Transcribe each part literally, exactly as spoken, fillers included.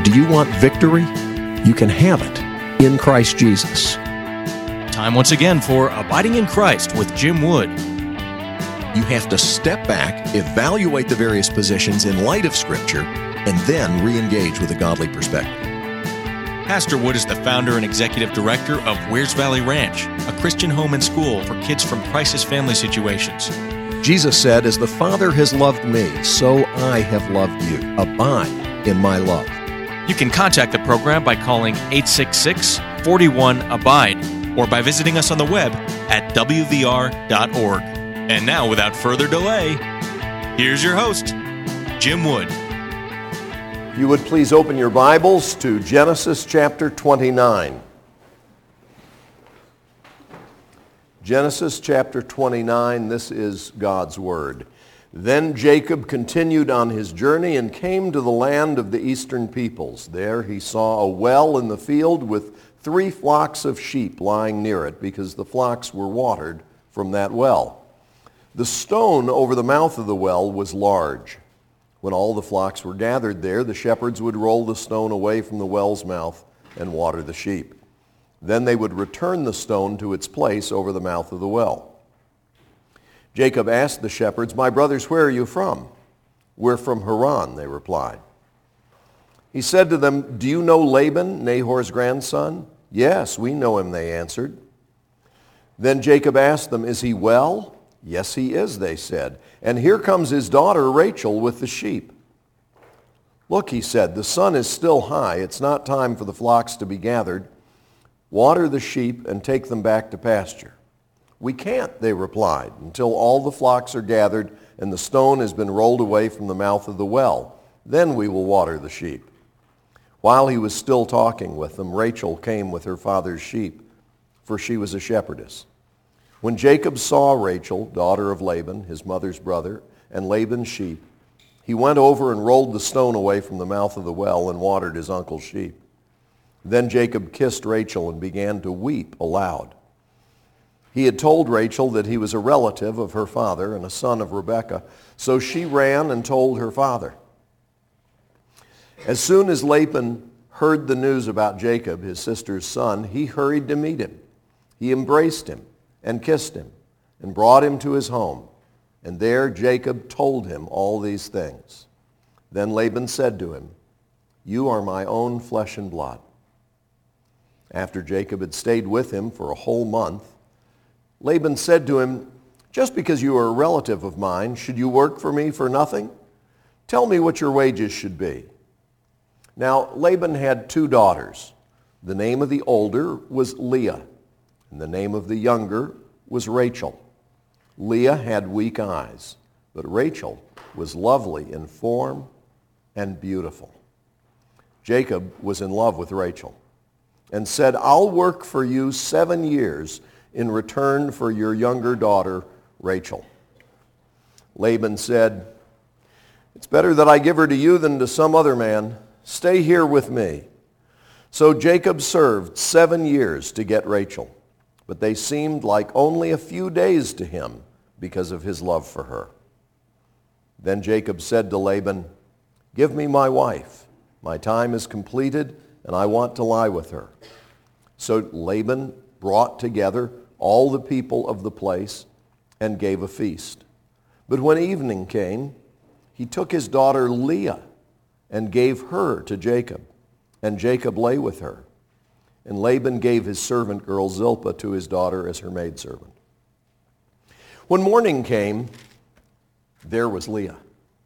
Do you want victory? You can have it in Christ Jesus. Time once again for Abiding in Christ with Jim Wood. You have to step back, evaluate the various positions in light of Scripture, and then re-engage with a godly perspective. Pastor Wood is the founder and executive director of Wears Valley Ranch, a Christian home and school for kids from crisis family situations. Jesus said, "As the Father has loved me, so I have loved you. Abide in my love." You can contact the program by calling eight six six, four one, abide or by visiting us on the web at w v r dot org. And now, without further delay, here's your host, Jim Wood. You would please open your Bibles to Genesis chapter twenty-nine. Genesis chapter twenty-nine, this is God's Word. Then Jacob continued on his journey and came to the land of the eastern peoples. There he saw a well in the field with three flocks of sheep lying near it, because the flocks were watered from that well. The stone over the mouth of the well was large. When all the flocks were gathered there, the shepherds would roll the stone away from the well's mouth and water the sheep. Then they would return the stone to its place over the mouth of the well. Jacob asked the shepherds, "My brothers, where are you from?" "We're from Haran," they replied. He said to them, "Do you know Laban, Nahor's grandson?" "Yes, we know him," they answered. Then Jacob asked them, "Is he well?" "Yes, he is," they said. "And here comes his daughter Rachel with the sheep." "Look," he said, "the sun is still high. It's not time for the flocks to be gathered. Water the sheep and take them back to pasture." "We can't," they replied, "until all the flocks are gathered and the stone has been rolled away from the mouth of the well. Then we will water the sheep." While he was still talking with them, Rachel came with her father's sheep, for she was a shepherdess. When Jacob saw Rachel, daughter of Laban, his mother's brother, and Laban's sheep, he went over and rolled the stone away from the mouth of the well and watered his uncle's sheep. Then Jacob kissed Rachel and began to weep aloud. He had told Rachel that he was a relative of her father and a son of Rebekah, so she ran and told her father. As soon as Laban heard the news about Jacob, his sister's son, he hurried to meet him. He embraced him and kissed him and brought him to his home. And there Jacob told him all these things. Then Laban said to him, "You are my own flesh and blood." After Jacob had stayed with him for a whole month, Laban said to him, "Just because you are a relative of mine, should you work for me for nothing? Tell me what your wages should be." Now Laban had two daughters. The name of the older was Leah, and the name of the younger was Rachel. Leah had weak eyes, but Rachel was lovely in form and beautiful. Jacob was in love with Rachel and said, "I'll work for you seven years in return for your younger daughter, Rachel." Laban said, "It's better that I give her to you than to some other man. Stay here with me." So Jacob served seven years to get Rachel, but they seemed like only a few days to him because of his love for her. Then Jacob said to Laban, "Give me my wife. My time is completed, and I want to lie with her." So Laban brought together all the people of the place and gave a feast. But when evening came, he took his daughter Leah and gave her to Jacob, and Jacob lay with her. And Laban gave his servant girl Zilpah to his daughter as her maidservant. When morning came, there was Leah.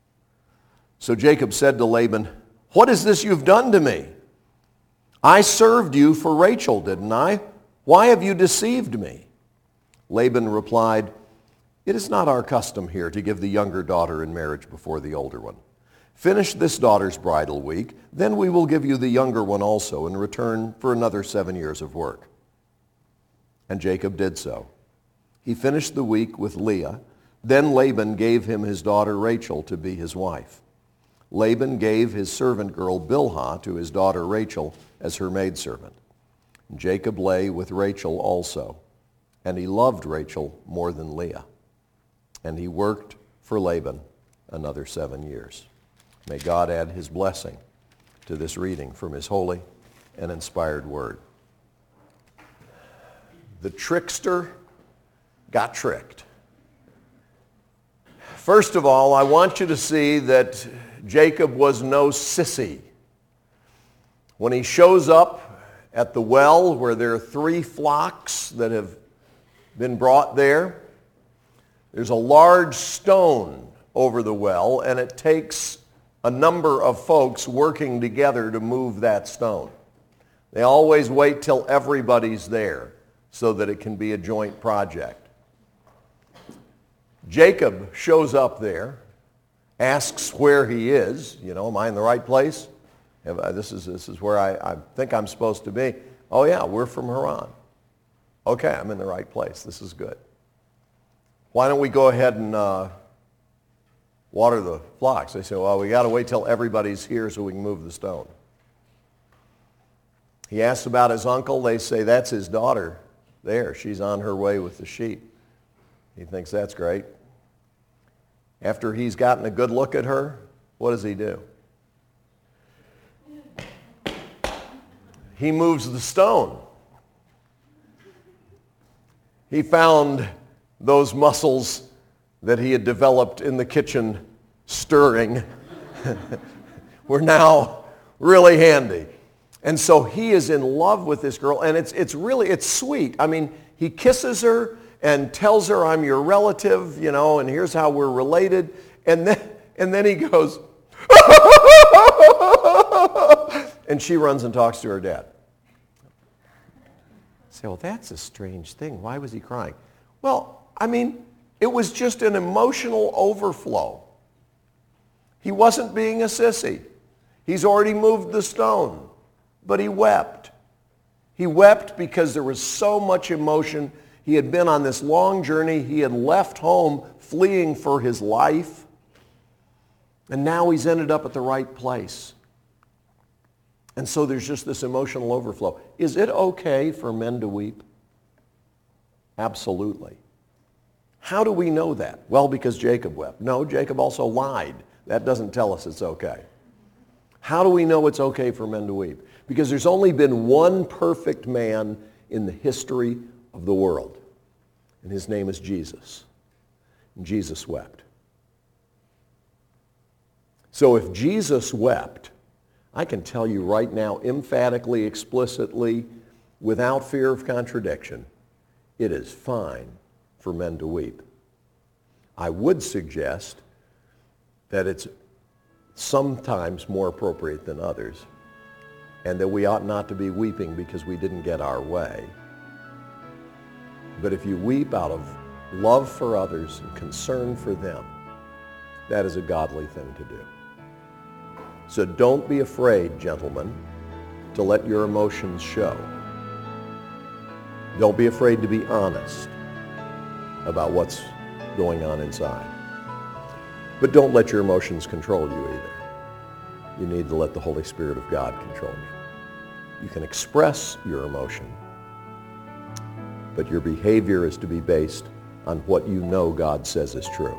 So Jacob said to Laban, "What is this you've done to me? I served you for Rachel, didn't I? Why have you deceived me?" Laban replied, "It is not our custom here to give the younger daughter in marriage before the older one. Finish this daughter's bridal week, then we will give you the younger one also in return for another seven years of work." And Jacob did so. He finished the week with Leah. Then Laban gave him his daughter Rachel to be his wife. Laban gave his servant girl Bilhah to his daughter Rachel as her maidservant. Jacob lay with Rachel also, and he loved Rachel more than Leah. And he worked for Laban another seven years. May God add his blessing to this reading from his holy and inspired word. The trickster got tricked. First of all, I want you to see that Jacob was no sissy. When he shows up at the well where there are three flocks that have been brought there, there's a large stone over the well, and it takes a number of folks working together to move that stone. They always wait till everybody's there so that it can be a joint project. Jacob shows up there, asks where he is. You know, am I in the right place? Have I, this is this is where I, I think I'm supposed to be. Oh yeah, we're from Haran. Okay, I'm in the right place. This is good. Why don't we go ahead and uh, water the flocks? They say, well, we got to wait till everybody's here so we can move the stone. He asks about his uncle. They say, that's his daughter there. She's on her way with the sheep. He thinks that's great. After he's gotten a good look at her, what does he do? He moves the stone. He found those muscles that he had developed in the kitchen stirring were now really handy. And so he is in love with this girl, and it's it's really, it's sweet. I mean, he kisses her and tells her, I'm your relative, you know, and here's how we're related. And then, and then he goes, and she runs and talks to her dad. Say, well, that's a strange thing. Why was he crying? Well, I mean, it was just an emotional overflow. He wasn't being a sissy. He's already moved the stone, but he wept. He wept because there was so much emotion. He had been on this long journey. He had left home fleeing for his life. And now he's ended up at the right place. And so there's just this emotional overflow. Is it okay for men to weep? Absolutely. How do we know that? Well, because Jacob wept. No, Jacob also lied. That doesn't tell us it's okay. How do we know it's okay for men to weep? Because there's only been one perfect man in the history of the world. And his name is Jesus. And Jesus wept. So if Jesus wept, I can tell you right now, emphatically, explicitly, without fear of contradiction, it is fine for men to weep. I would suggest that it's sometimes more appropriate than others, and that we ought not to be weeping because we didn't get our way. But if you weep out of love for others and concern for them, that is a godly thing to do. So don't be afraid, gentlemen, to let your emotions show. Don't be afraid to be honest about what's going on inside. But don't let your emotions control you either. You need to let the Holy Spirit of God control you. You can express your emotion, but your behavior is to be based on what you know God says is true.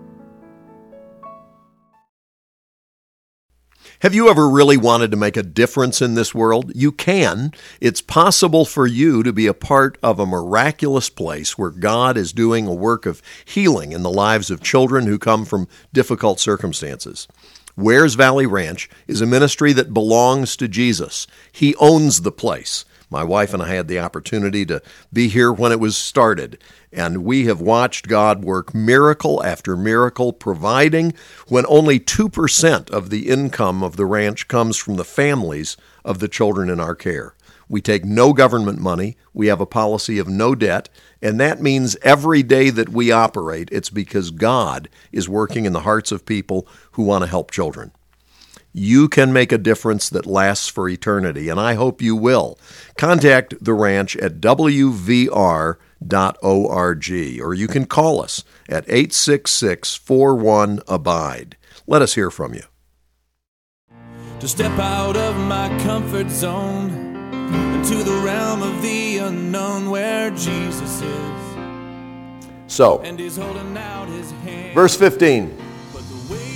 Have you ever really wanted to make a difference in this world? You can. It's possible for you to be a part of a miraculous place where God is doing a work of healing in the lives of children who come from difficult circumstances. Wares Valley Ranch is a ministry that belongs to Jesus. He owns the place. My wife and I had the opportunity to be here when it was started, and we have watched God work miracle after miracle, providing when only two percent of the income of the ranch comes from the families of the children in our care. We take no government money. We have a policy of no debt, and that means every day that we operate, it's because God is working in the hearts of people who want to help children. You can make a difference that lasts for eternity, and I hope you will. Contact the ranch at w v r dot org, or you can call us at eight six six, four one, abide. Let us hear from you. To step out of my comfort zone into the realm of the unknown where Jesus is. So, And he's holding out his hand. verse fifteen. But the waves are calling.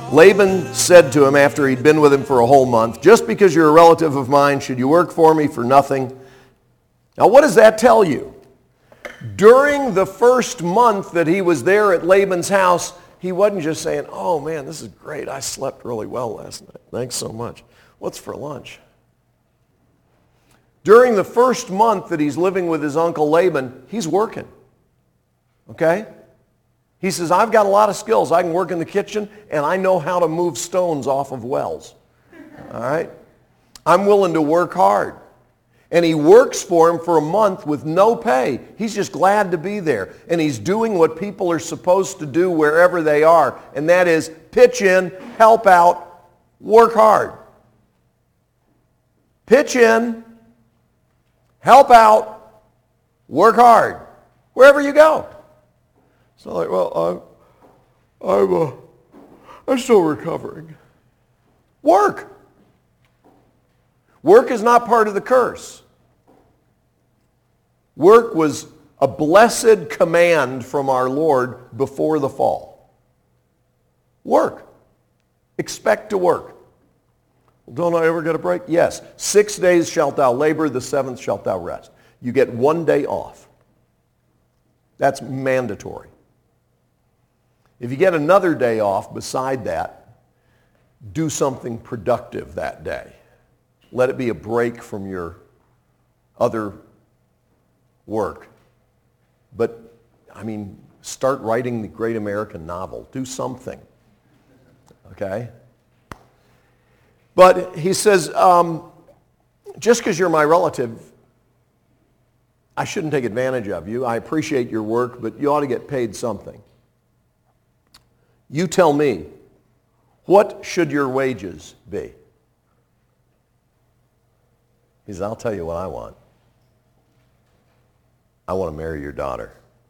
Laban said to him after he'd been with him for a whole month, "Just because you're a relative of mine, should you work for me for nothing?" Now, what does that tell you? During the first month that he was there at Laban's house, he wasn't just saying, "Oh man, this is great. I slept really well last night. Thanks so much. What's for lunch?" During the first month that he's living with his uncle Laban, he's working. Okay? He says, "I've got a lot of skills. I can work in the kitchen, and I know how to move stones off of wells." All right? "I'm willing to work hard." And he works for him for a month with no pay. He's just glad to be there. And he's doing what people are supposed to do wherever they are, and that is pitch in, help out, work hard. Pitch in, help out, work hard, wherever you go. It's not like, "Well, I'm, I'm, uh, I'm still recovering." Work. Work is not part of the curse. Work was a blessed command from our Lord before the fall. Work. Expect to work. "Well, don't I ever get a break?" Yes. "Six days shalt thou labor, the seventh shalt thou rest." You get one day off. That's mandatory. If you get another day off beside that, do something productive that day. Let it be a break from your other work. But, I mean, start writing the great American novel. Do something. Okay? But he says, um, just because you're my relative, I shouldn't take advantage of you. I appreciate your work, but you ought to get paid something. You tell me, what should your wages be? He says, "I'll tell you what I want. I want to marry your daughter.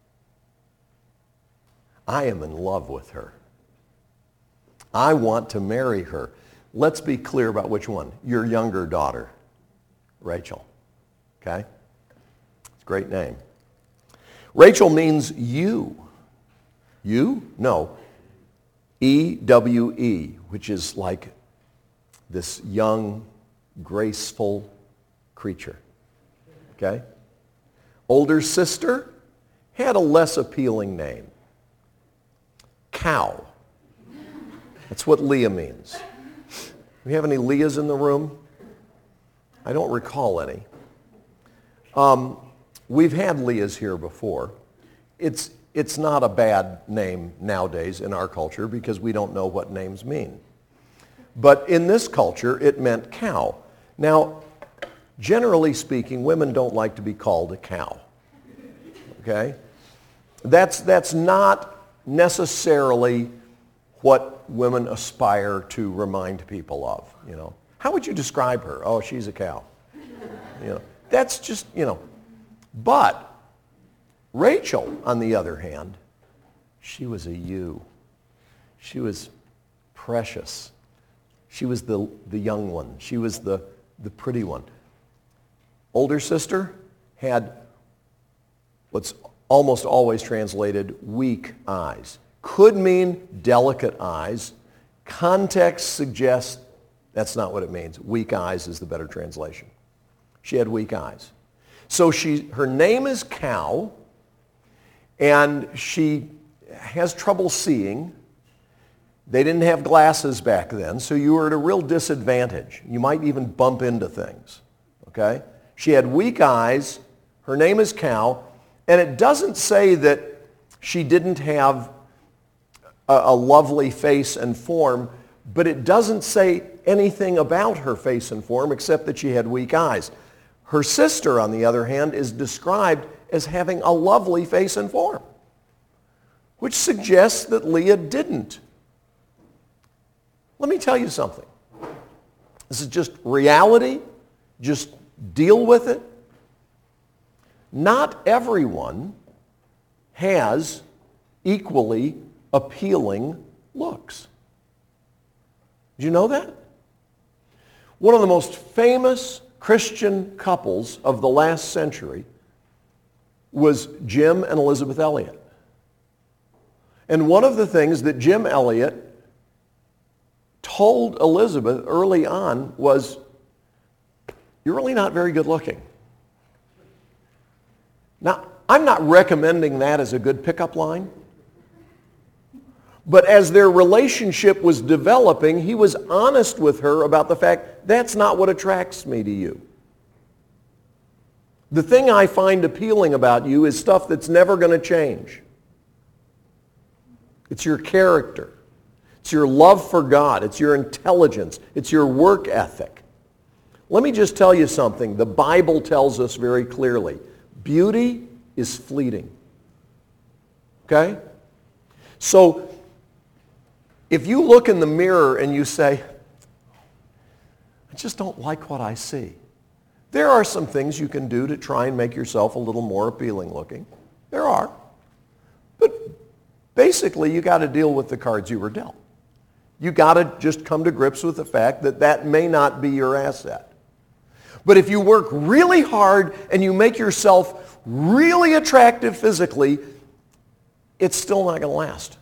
I am in love with her. I want to marry her." Let's be clear about which one. Your younger daughter, Rachel. Okay? It's a great name. Rachel means you. You? No. E W E, which is like this young, graceful creature. Okay? Older sister had a less appealing name. Cow. That's what Leah means. Do we have any Leahs in the room? I don't recall any. Um, we've had Leahs here before. It's, it's not a bad name nowadays in our culture because we don't know what names mean. But in this culture, it meant cow. Now, generally speaking, women don't like to be called a cow. Okay? That's, that's not necessarily what women aspire to remind people of, you know. How would you describe her? "Oh, she's a cow." You know, that's just, you know. But Rachel, on the other hand, she was a ewe. She was precious. She was the, the young one. She was the, the pretty one. Older sister had what's almost always translated weak eyes. Could mean delicate eyes. Context suggests that's not what it means. Weak eyes is the better translation. She had weak eyes. So she, her name is Cow, and she has trouble seeing. They didn't have glasses back then, so you were at a real disadvantage. You might even bump into things, okay? She had weak eyes. Her name is Cow, and it doesn't say that she didn't have a, a lovely face and form, but it doesn't say anything about her face and form except that she had weak eyes. Her sister, on the other hand, is described as having a lovely face and form, which suggests that Leah didn't. Let me tell you something. This is just reality. Just deal with it. Not everyone has equally appealing looks. Did you know that? One of the most famous Christian couples of the last century was Jim and Elizabeth Elliot. And one of the things that Jim Elliot told Elizabeth early on was, you're really not very good looking. Now, I'm not recommending that as a good pickup line. But as their relationship was developing, he was honest with her about the fact, that's not what attracts me to you. The thing I find appealing about you is stuff that's never going to change. It's your character. It's your love for God. It's your intelligence. It's your work ethic. Let me just tell you something. The Bible tells us very clearly, beauty is fleeting. Okay? So, if you look in the mirror and you say, I just don't like what I see, there are some things you can do to try and make yourself a little more appealing looking. There are. But basically, you got to deal with the cards you were dealt. You got to just come to grips with the fact that that may not be your asset. But if you work really hard and you make yourself really attractive physically, it's still not going to last.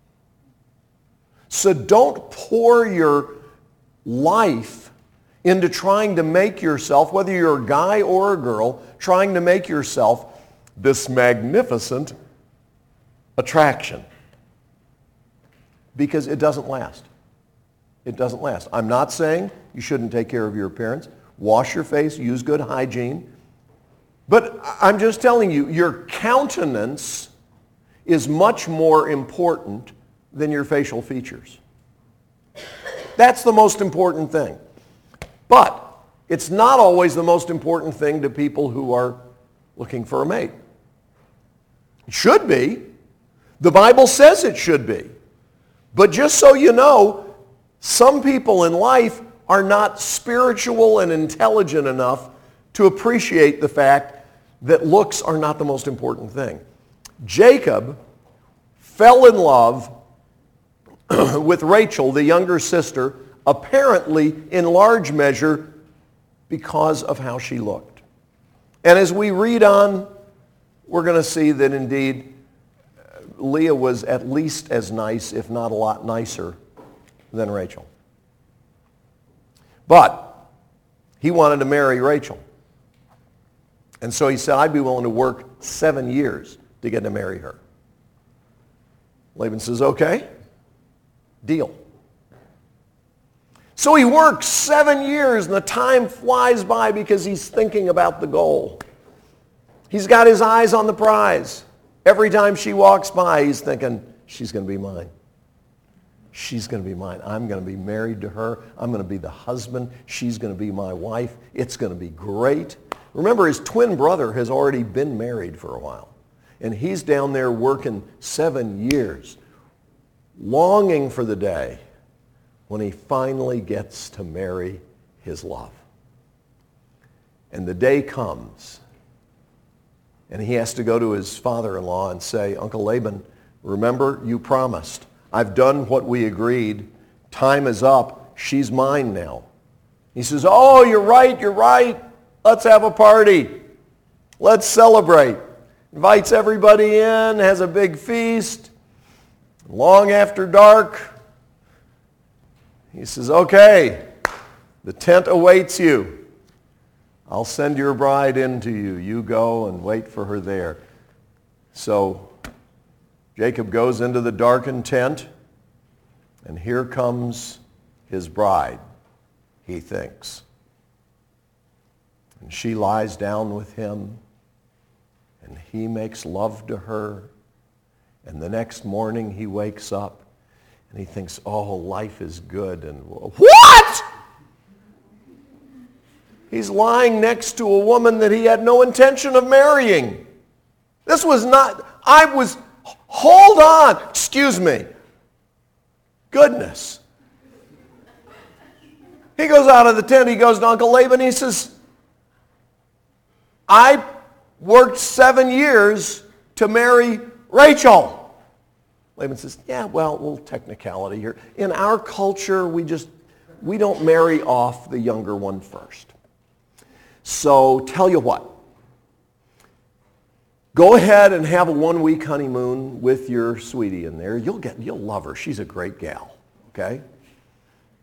So don't pour your life into trying to make yourself, whether you're a guy or a girl, trying to make yourself this magnificent attraction. Because it doesn't last. It doesn't last. I'm not saying you shouldn't take care of your appearance. Wash your face, use good hygiene. But I'm just telling you, your countenance is much more important than your facial features. That's the most important thing. But it's not always the most important thing to people who are looking for a mate. It should be. The Bible says it should be. But just so you know, some people in life are not spiritual and intelligent enough to appreciate the fact that looks are not the most important thing. Jacob fell in love with Rachel, the younger sister, apparently in large measure because of how she looked. And as we read on, we're going to see that indeed Leah was at least as nice, if not a lot nicer, than Rachel. But he wanted to marry Rachel. And so he said, I'd be willing to work seven years to get to marry her. Laban says, okay, deal. So he works seven years and the time flies by because he's thinking about the goal. He's got his eyes on the prize. Every time she walks by, he's thinking, she's going to be mine. She's going to be mine. I'm going to be married to her. I'm going to be the husband. She's going to be my wife. It's going to be great. Remember, his twin brother has already been married for a while. And he's down there working seven years, longing for the day when he finally gets to marry his love. And the day comes, and he has to go to his father-in-law and say, Uncle Laban, remember, you promised. I've done what we agreed. Time is up. She's mine now. He says, oh, you're right, you're right. Let's have a party. Let's celebrate. Invites everybody in, has a big feast. Long after dark, he says, okay, the tent awaits you. I'll send your bride in to you. You go and wait for her there. So Jacob goes into the darkened tent, and here comes his bride, he thinks. And she lies down with him, and he makes love to her. And the next morning he wakes up, and he thinks, oh, life is good. And what? He's lying next to a woman that he had no intention of marrying. This was not, I was, hold on, excuse me. Goodness. He goes out of the tent, he goes to Uncle Laban, he says, I worked seven years to marry Rachel. Laban says, yeah, well, a little technicality here. In our culture, we just, we don't marry off the younger one first. So tell you what, go ahead and have a one-week honeymoon with your sweetie in there. You'll get, you'll love her. She's a great gal, okay?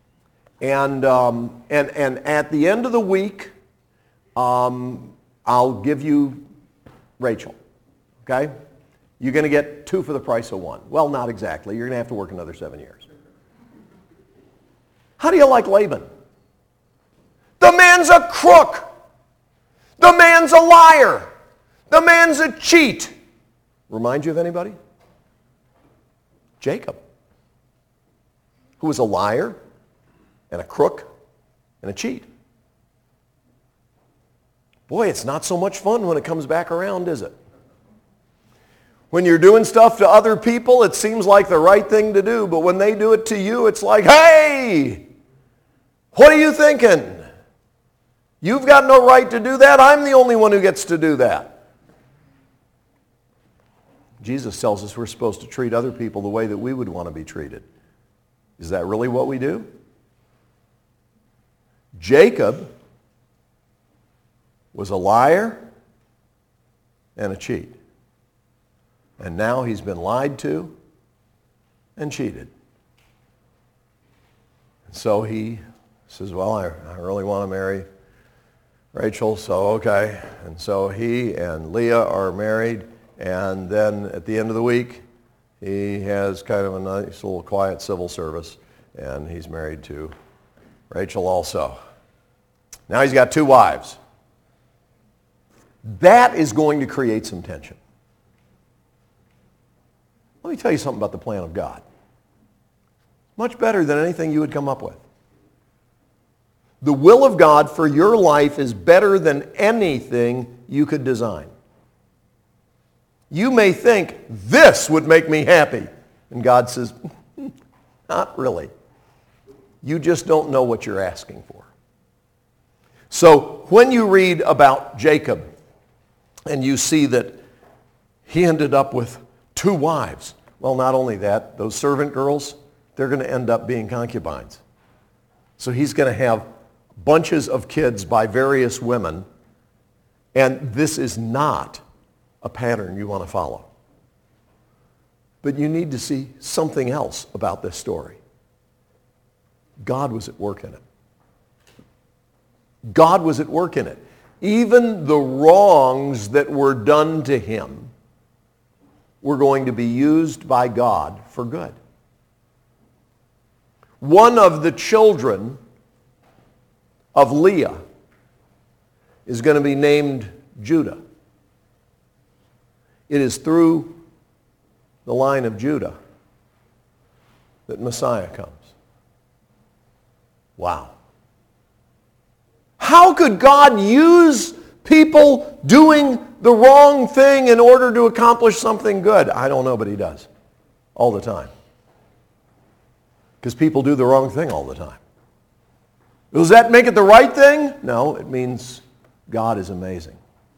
And, um, and, and at the end of the week, um, I'll give you Rachel, okay? You're going to get two for the price of one. Well, not exactly. You're going to have to work another seven years. How do you like Laban? The man's a crook. The man's a liar. The man's a cheat. Remind you of anybody? Jacob, who was a liar and a crook and a cheat. Boy, it's not so much fun when it comes back around, is it? When you're doing stuff to other people, it seems like the right thing to do, but when they do it to you, it's like, hey, what are you thinking? You've got no right to do that. I'm the only one who gets to do that. Jesus tells us we're supposed to treat other people the way that we would want to be treated. Is that really what we do? Jacob was a liar and a cheat. And now he's been lied to and cheated. And so he says, well, I, I really want to marry Rachel, so okay. And so he and Leah are married, and then at the end of the week, he has kind of a nice little quiet civil service, and he's married to Rachel also. Now he's got two wives. That is going to create some tension. Let me tell you something about the plan of God. Much better than anything you would come up with. The will of God for your life is better than anything you could design. You may think, this would make me happy. And God says, not really. You just don't know what you're asking for. So when you read about Jacob and you see that he ended up with two wives, well, not only that, those servant girls, they're going to end up being concubines. So he's going to have bunches of kids by various women, and this is not a pattern you want to follow. But you need to see something else about this story. God was at work in it. God was at work in it. Even the wrongs that were done to him were going to be used by God for good. One of the children of Leah is going to be named Judah. It is through the line of Judah that Messiah comes. Wow. How could God use people doing the wrong thing in order to accomplish something good? I don't know, but he does. All the time. Because people do the wrong thing all the time. Does that make it the right thing? No, it means God is amazing.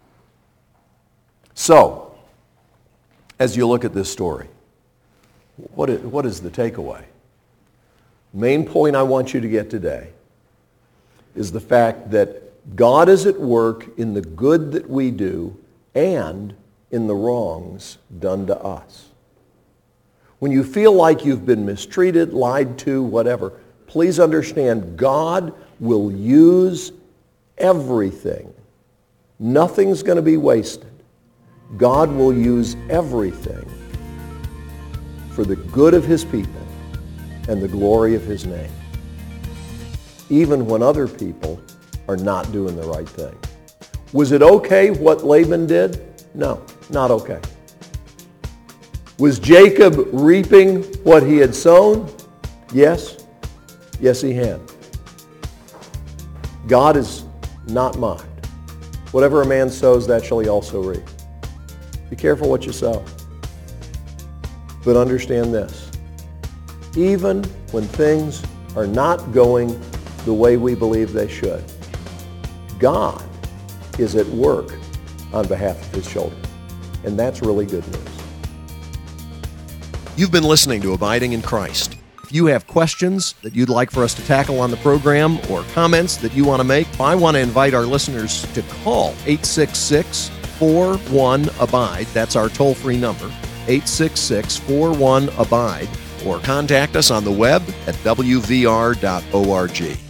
So, as you look at this story, what is, what is the takeaway? Main point I want you to get today is the fact that God is at work in the good that we do and in the wrongs done to us. When you feel like you've been mistreated, lied to, whatever, please understand God will use everything. Nothing's going to be wasted. God will use everything for the good of his people and the glory of his name, even when other people are not doing the right thing. Was it okay what Laban did? No, not okay. Was Jacob reaping what he had sown? Yes. Yes, he had. God is not mocked. Whatever a man sows, that shall he also reap. Be careful what you sow. But understand this. Even when things are not going the way we believe they should, God is at work on behalf of his children. And that's really good news. You've been listening to Abiding in Christ. If you have questions that you'd like for us to tackle on the program or comments that you want to make, I want to invite our listeners to call eight six six, four one, A B I D E. That's our toll-free number, eight six six, four one, A B I D E. or contact us on the web at w v r dot org.